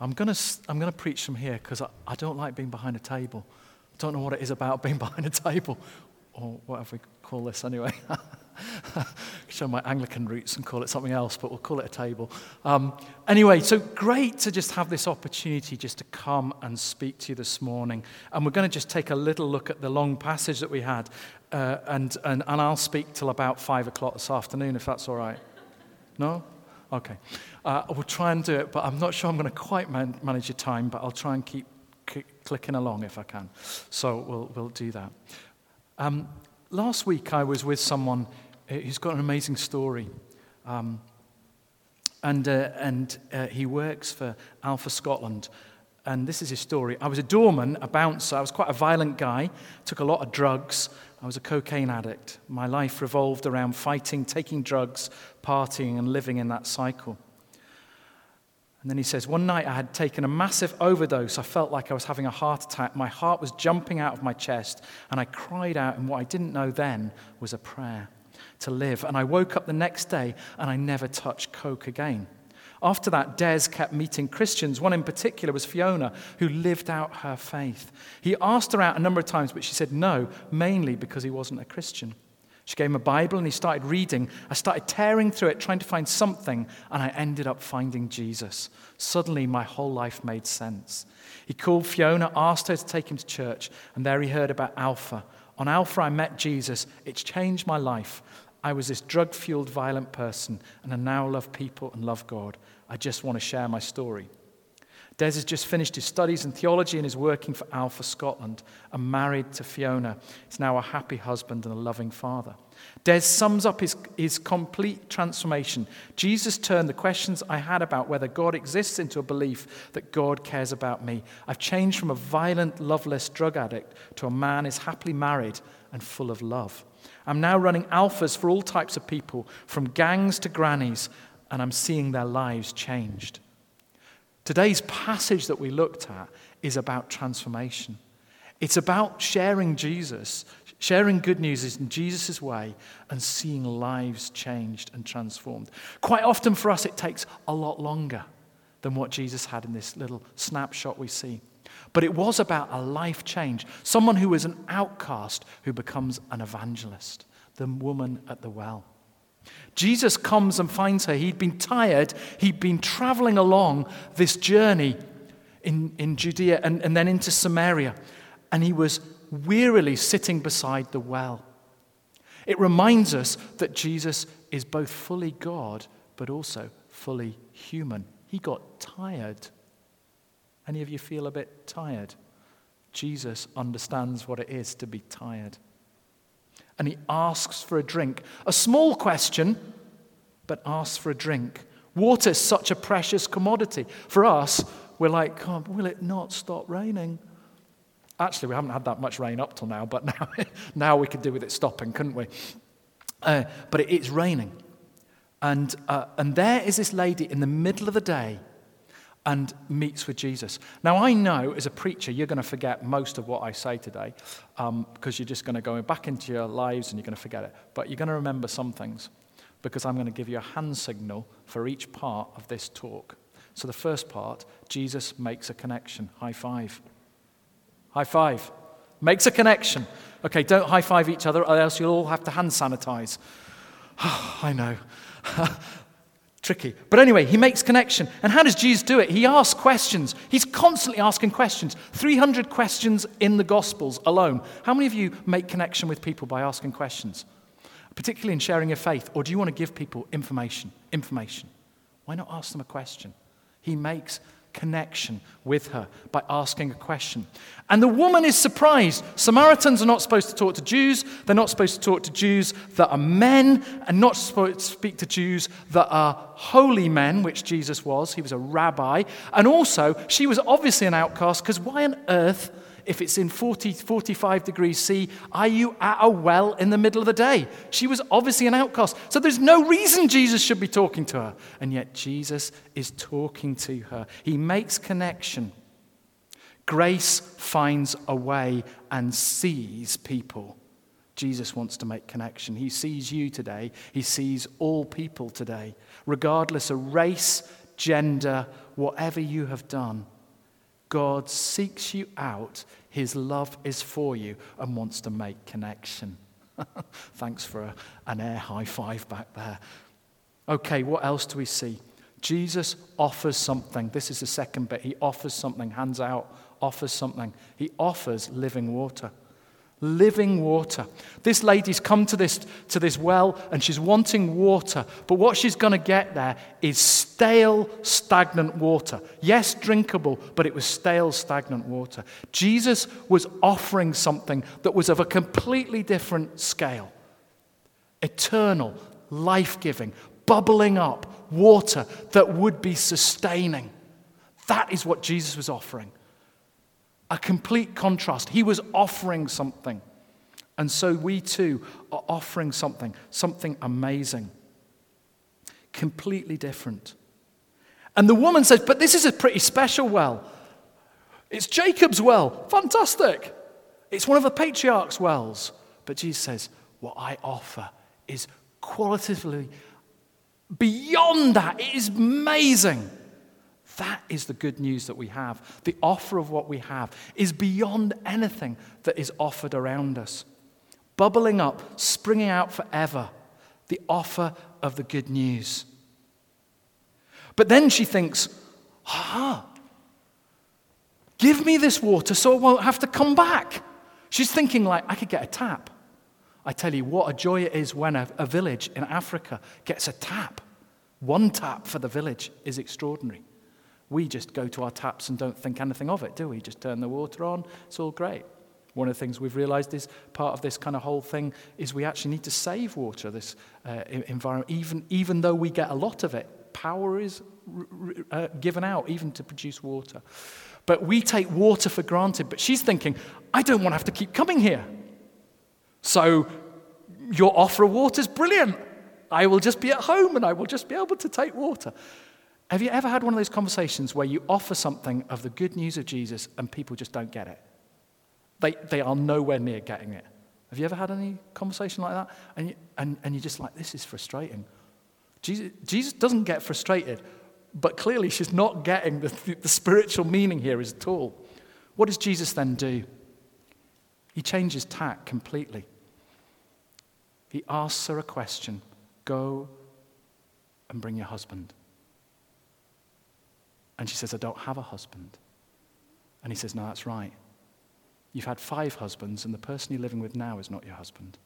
I'm gonna preach from here because I don't like being behind a table. I don't know what it is about being behind a table, or whatever we call this anyway. Show my Anglican roots and call it something else, but we'll call it a table. Anyway, so great to just have this opportunity just to come and speak to you this morning. And we're going to just take a little look at the long passage that we had, and I'll speak till about 5 o'clock this afternoon, if that's all right. No? Okay. We'll try and do it, but I'm not sure I'm going to quite manage your time, but I'll try and keep clicking along if I can. So we'll do that. Last week I was with someone who's got an amazing story, and he works for Alpha Scotland, and this is his story. I was a doorman, a bouncer. I was quite a violent guy, took a lot of drugs. I was a cocaine addict. My life revolved around fighting, taking drugs, partying, and living in that cycle. And then he says, one night I had taken a massive overdose. I felt like I was having a heart attack. My heart was jumping out of my chest, and I cried out, and what I didn't know then was a prayer to live. And I woke up the next day, and I never touched coke again. After that, Des kept meeting Christians. One in particular was Fiona, who lived out her faith. He asked her out a number of times, but she said no, mainly because he wasn't a Christian. She gave him a Bible, and he started reading. I started tearing through it, trying to find something, and I ended up finding Jesus. Suddenly, my whole life made sense. He called Fiona, asked her to take him to church, and there he heard about Alpha. On Alpha, I met Jesus. It's changed my life. I was this drug-fueled, violent person, and I now love people and love God. I just want to share my story. Des has just finished his studies in theology and is working for Alpha Scotland and married to Fiona. He's now a happy husband and a loving father. Des sums up his complete transformation. Jesus turned the questions I had about whether God exists into a belief that God cares about me. I've changed from a violent, loveless drug addict to a man who is happily married and full of love. I'm now running Alphas for all types of people, from gangs to grannies, and I'm seeing their lives changed. Today's passage that we looked at is about transformation. It's about sharing Jesus, sharing good news in Jesus' way, and seeing lives changed and transformed. Quite often for us, it takes a lot longer than what Jesus had in this little snapshot we see. But it was about a life change, someone who was an outcast who becomes an evangelist, the woman at the well. Jesus comes and finds her. He'd been tired. He'd been traveling along this journey in Judea and then into Samaria. And he was wearily sitting beside the well. It reminds us that Jesus is both fully God, but also fully human. He got tired. Any of you feel a bit tired? Jesus understands what it is to be tired. And he asks for a drink. A small question, but asks for a drink. Water is such a precious commodity. For us, we're like, oh, will it not stop raining? Actually, we haven't had that much rain up till now, but now we could do with it stopping, couldn't we? But it's raining. And there is this lady in the middle of the day and meets with Jesus. Now, I know as a preacher, you're going to forget most of what I say today because you're just going to go back into your lives and you're going to forget it. But you're going to remember some things because I'm going to give you a hand signal for each part of this talk. So the first part, Jesus makes a connection. High five. High five. Makes a connection. Okay, don't high five each other or else you'll all have to hand sanitize. I know. Tricky. But anyway, he makes connection. And how does Jesus do it? He asks questions. He's constantly asking questions. 300 questions in the Gospels alone. How many of you make connection with people by asking questions? Particularly in sharing your faith. Or do you want to give people information? Information. Why not ask them a question? He makes connection with her by asking a question. And the woman is surprised. Samaritans are not supposed to talk to Jews. They're not supposed to talk to Jews that are men and not supposed to speak to Jews that are holy men, which Jesus was. He was a rabbi. And also, she was obviously an outcast because why on earth, if it's in 45 degrees C, are you at a well in the middle of the day? She was obviously an outcast. So there's no reason Jesus should be talking to her. And yet Jesus is talking to her. He makes connection. Grace finds a way and sees people. Jesus wants to make connection. He sees you today. He sees all people today, regardless of race, gender, whatever you have done, God seeks you out. His love is for you and wants to make connection. Thanks for an air high five back there. Okay, what else do we see? Jesus offers something. This is the second bit. He offers something, hands out, offers something. He offers living water. Living water. This lady's come to this well and she's wanting water, but what she's going to get there is stale, stagnant water. Yes, drinkable, but it was stale, stagnant water. Jesus was offering something that was of a completely different scale. Eternal, life-giving, bubbling up water that would be sustaining. That is what Jesus was offering. A complete contrast. He was offering something. And so we too are offering something amazing. Completely different. And the woman says, but this is a pretty special well. It's Jacob's well. Fantastic. It's one of the patriarch's wells. But Jesus says, what I offer is qualitatively beyond that. It is amazing. That is the good news that we have. The offer of what we have is beyond anything that is offered around us. Bubbling up, springing out forever. The offer of the good news. But then she thinks, give me this water so I won't have to come back. She's thinking like, I could get a tap. I tell you what a joy it is when a village in Africa gets a tap. One tap for the village is extraordinary. We just go to our taps and don't think anything of it, do we? Just turn the water on. It's all great. One of the things we've realized is part of this kind of whole thing is we actually need to save water, this environment, even though we get a lot of it. Power is given out even to produce water. But we take water for granted. But she's thinking, I don't want to have to keep coming here. So your offer of water is brilliant. I will just be at home and I will just be able to take water. Have you ever had one of those conversations where you offer something of the good news of Jesus and people just don't get it? They are nowhere near getting it. Have you ever had any conversation like that? And you're just like, this is frustrating. Jesus doesn't get frustrated, but clearly she's not getting the spiritual meaning here at all. What does Jesus then do? He changes tack completely. He asks her a question. Go and bring your husband. And she says, I don't have a husband. And he says, no, that's right. You've had 5 husbands, and the person you're living with now is not your husband.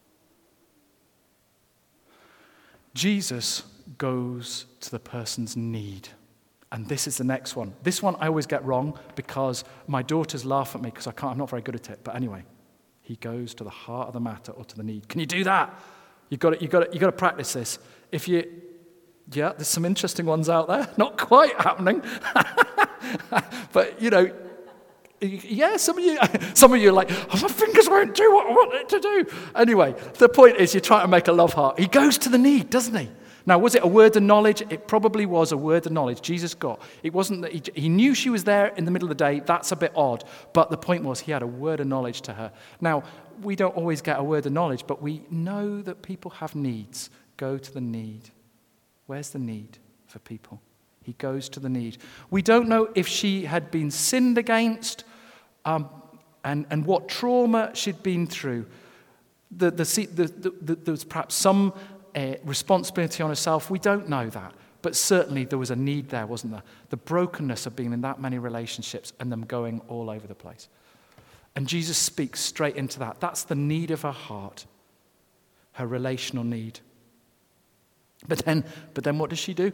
Jesus goes to the person's need. And this is the next one. This one I always get wrong because my daughters laugh at me because I'm not very good at it. But anyway, he goes to the heart of the matter or to the need. Can you do that? You've got to practice this. Yeah, there's some interesting ones out there. Not quite happening. But, yeah, some of you are like, my fingers won't do what I want it to do. Anyway, the point is you're trying to make a love heart. He goes to the need, doesn't he? Now, was it a word of knowledge? It probably was a word of knowledge Jesus got. It wasn't that he knew she was there in the middle of the day. That's a bit odd. But the point was he had a word of knowledge to her. Now, we don't always get a word of knowledge, but we know that people have needs. Go to the need. Where's the need for people? He goes to the need. We don't know if she had been sinned against and what trauma she'd been through. There was perhaps some responsibility on herself. We don't know that. But certainly there was a need there, wasn't there? The brokenness of being in that many relationships and them going all over the place. And Jesus speaks straight into that. That's the need of her heart, her relational need. But then what does she do?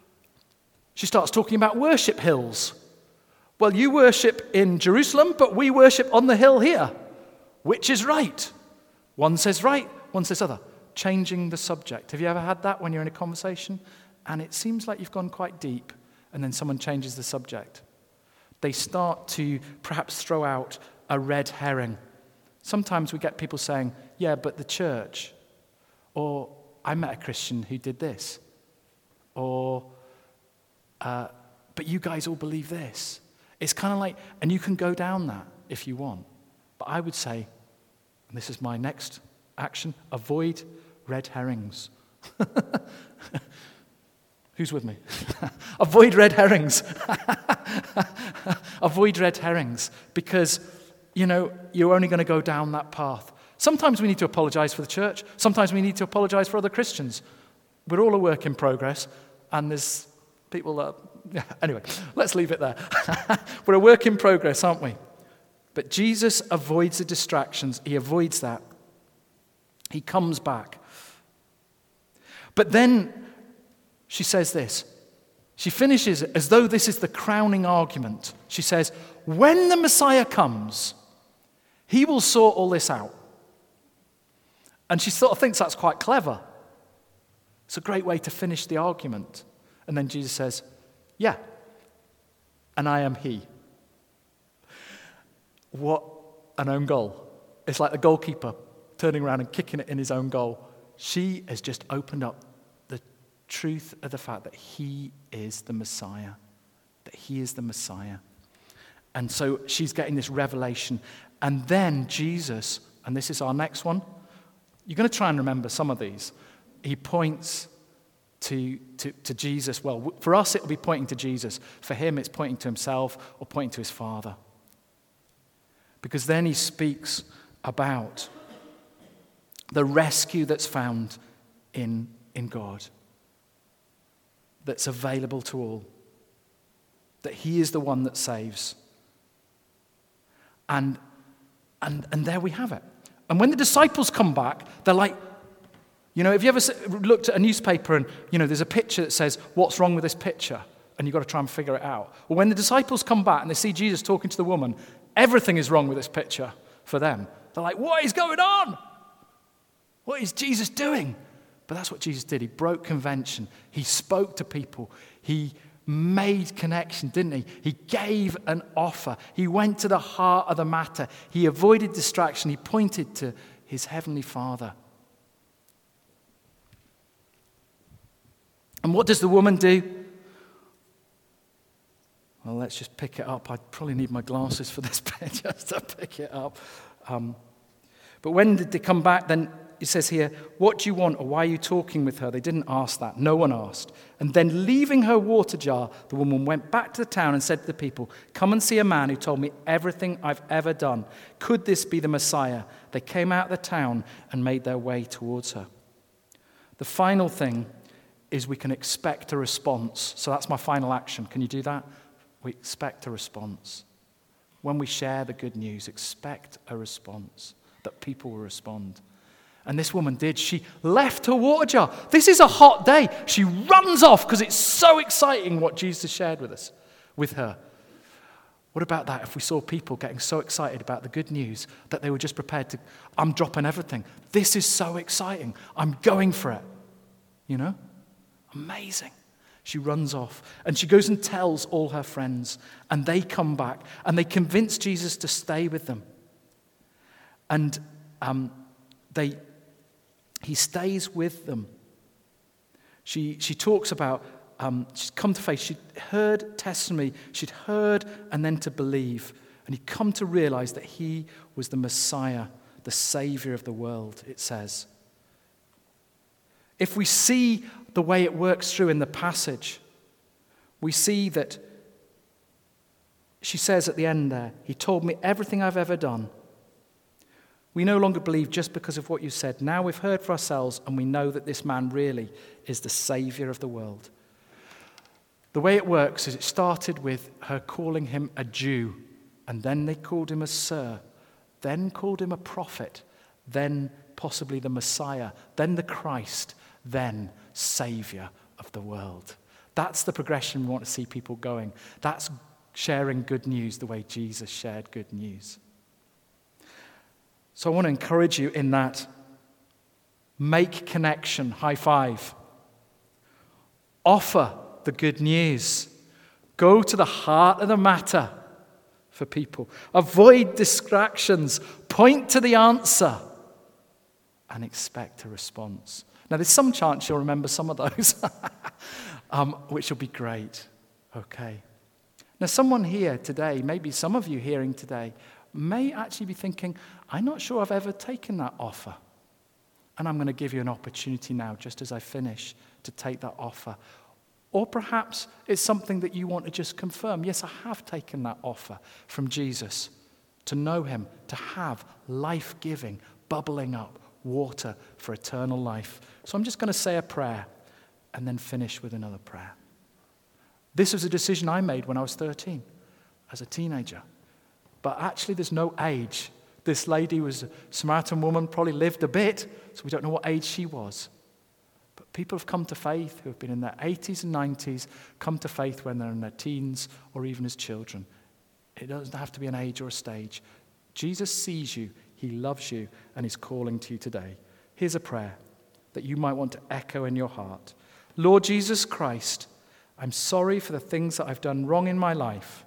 She starts talking about worship hills. Well, you worship in Jerusalem, but we worship on the hill here. Which is right? One says right, one says other. Changing the subject. Have you ever had that when you're in a conversation? And it seems like you've gone quite deep, and then someone changes the subject. They start to perhaps throw out a red herring. Sometimes we get people saying, yeah, but the church, or I met a Christian who did this, or but you guys all believe this. It's kind of like, and you can go down that if you want. But I would say, and this is my next action, avoid red herrings. Who's with me? Avoid red herrings. Avoid red herrings because, you're only going to go down that path. Sometimes we need to apologize for the church. Sometimes we need to apologize for other Christians. We're all a work in progress, and there's people that... Anyway, let's leave it there. We're a work in progress, aren't we? But Jesus avoids the distractions. He avoids that. He comes back. But then she says this. She finishes it as though this is the crowning argument. She says, when the Messiah comes, he will sort all this out. And she sort of thinks that's quite clever. It's a great way to finish the argument. And then Jesus says, yeah, and I am he. What an own goal. It's like the goalkeeper turning around and kicking it in his own goal. She has just opened up the truth of the fact that he is the Messiah. That he is the Messiah. And so she's getting this revelation. And then Jesus, and this is our next one, you're going to try and remember some of these. He points to Jesus. Well, for us, it'll be pointing to Jesus. For him, it's pointing to himself or pointing to his Father. Because then he speaks about the rescue that's found in God, that's available to all, that he is the one that saves. And there we have it. And when the disciples come back, they're like, have you ever looked at a newspaper and, there's a picture that says, what's wrong with this picture? And you've got to try and figure it out. Well, when the disciples come back and they see Jesus talking to the woman, everything is wrong with this picture for them. They're like, what is going on? What is Jesus doing? But that's what Jesus did. He broke convention. He spoke to people. He made connection, didn't he? He gave an offer. He went to the heart of the matter. He avoided distraction. He pointed to his heavenly Father. And what does the woman do? Well, let's just pick it up. I'd probably need my glasses for this bit just to pick it up. But when did they come back? Then it says here, what do you want, or why are you talking with her? They didn't ask that. No one asked. And then leaving her water jar, the woman went back to the town and said to the people, come and see a man who told me everything I've ever done. Could this be the Messiah? They came out of the town and made their way towards her. The final thing is we can expect a response. So that's my final action. Can you do that? We expect a response. When we share the good news, expect a response, that people will respond. And this woman did. She left her water jar. This is a hot day. She runs off because it's so exciting what Jesus shared with her. What about that if we saw people getting so excited about the good news that they were just prepared to, I'm dropping everything. This is so exciting. I'm going for it. Amazing. She runs off and she goes and tells all her friends, and they come back and they convince Jesus to stay with them. And he stays with them. She talks about, she's come to faith. She'd heard testimony. She'd heard and then to believe. And he'd come to realize that he was the Messiah, the Savior of the world, it says. If we see the way it works through in the passage, we see that she says at the end there, he told me everything I've ever done. We no longer believe just because of what you said. Now we've heard for ourselves and we know that this man really is the Savior of the world. The way it works is it started with her calling him a Jew, and then they called him a sir, then called him a prophet, then possibly the Messiah, then the Christ, then Savior of the world. That's the progression we want to see people going. That's sharing good news the way Jesus shared good news. So I want to encourage you in that. Make connection, high five. Offer the good news. Go to the heart of the matter for people. Avoid distractions. Point to the answer and expect a response. Now, there's some chance you'll remember some of those, which will be great. Okay. Now, someone here today, maybe some of you hearing today, may actually be thinking, I'm not sure I've ever taken that offer. And I'm going to give you an opportunity now, just as I finish, to take that offer. Or perhaps it's something that you want to just confirm. Yes, I have taken that offer from Jesus to know him, to have life-giving, bubbling up water for eternal life. So I'm just going to say a prayer and then finish with another prayer. This was a decision I made when I was 13, as a teenager. But actually, there's no age. This lady was a Samaritan woman, probably lived a bit, so we don't know what age she was. But people have come to faith who have been in their 80s and 90s, come to faith when they're in their teens or even as children. It doesn't have to be an age or a stage. Jesus sees you, he loves you, and he's calling to you today. Here's a prayer that you might want to echo in your heart. Lord Jesus Christ, I'm sorry for the things that I've done wrong in my life.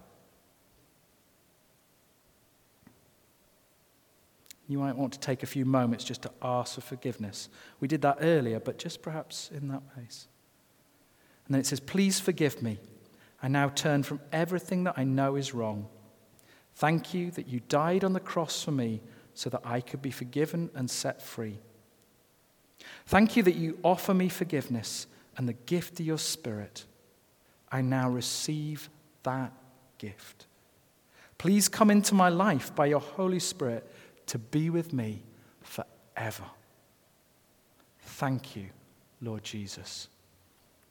You might want to take a few moments just to ask for forgiveness. We did that earlier, but just perhaps in that place. And then it says, please forgive me. I now turn from everything that I know is wrong. Thank you that you died on the cross for me so that I could be forgiven and set free. Thank you that you offer me forgiveness and the gift of your Spirit. I now receive that gift. Please come into my life by your Holy Spirit to be with me forever. Thank you, Lord Jesus.